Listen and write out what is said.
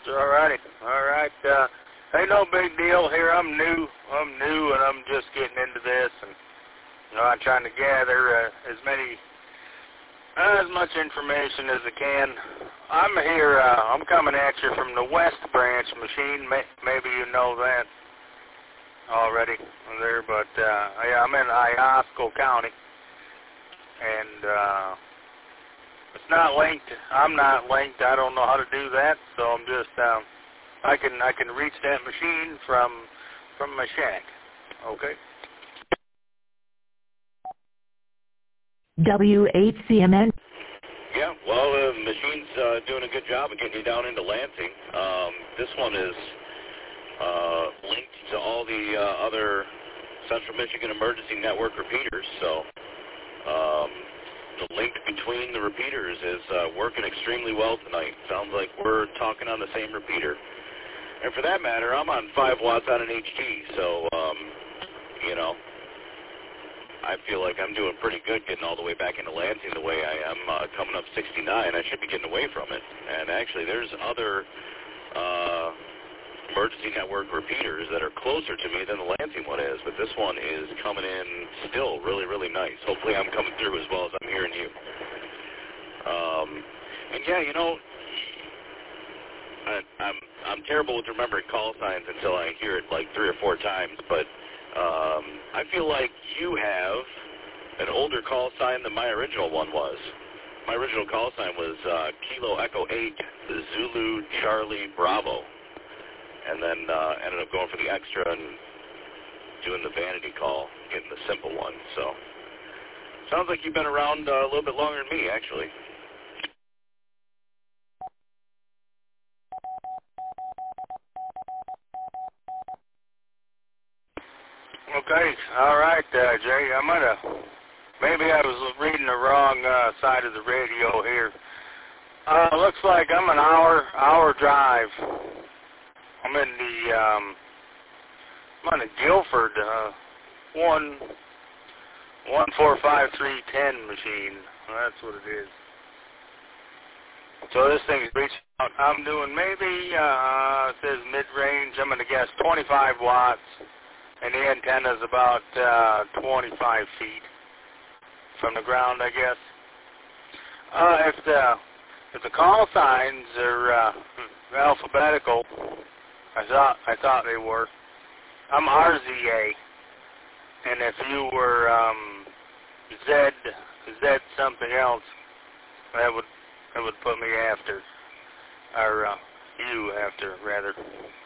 All righty. All right. Ain't no big deal here. I'm new, and I'm just getting into this, and I'm trying to gather as much information as I can. I'm here. I'm coming at you from the West Branch machine. Maybe you know that already there, but yeah, I'm in Iosco County, and it's not linked. I'm not linked. I don't know how to do that, so I'm just I can reach that machine from my shack. Okay. W8CMN. Yeah, well, the machine's doing a good job of getting you down into Lansing. This one is linked to all the other Central Michigan Emergency Network repeaters, so the link between the repeaters is working extremely well tonight. Sounds like we're talking on the same repeater. And for that matter, I'm on 5 watts on an HT, so, I feel like I'm doing pretty good getting all the way back into Lansing the way I am coming up 69. I should be getting away from it. And actually, there's other emergency network repeaters that are closer to me than the Lansing one is, but this one is coming in still really, really nice. Hopefully I'm coming through as well as I'm hearing you. And yeah, I'm terrible with remembering call signs until I hear it like 3 or 4 times, but I feel like you have an older call sign than my original one was. My original call sign was Kilo Echo 8, Zulu Charlie Bravo, and then ended up going for the extra and doing the vanity call, getting the simple one. So sounds like you've been around a little bit longer than me, actually. Okay, all right, Jay. Maybe I was reading the wrong side of the radio here. Looks like I'm an hour drive. I'm in the Guilford 145310 machine. That's what it is. So this thing is reaching out. I'm doing maybe it says mid-range. I'm gonna guess 25 watts. And the antenna is about 25 feet from the ground, I guess. If the call signs are alphabetical, I thought they were. I'm RZA, and if you were Z something else, that would put me after, or you after rather.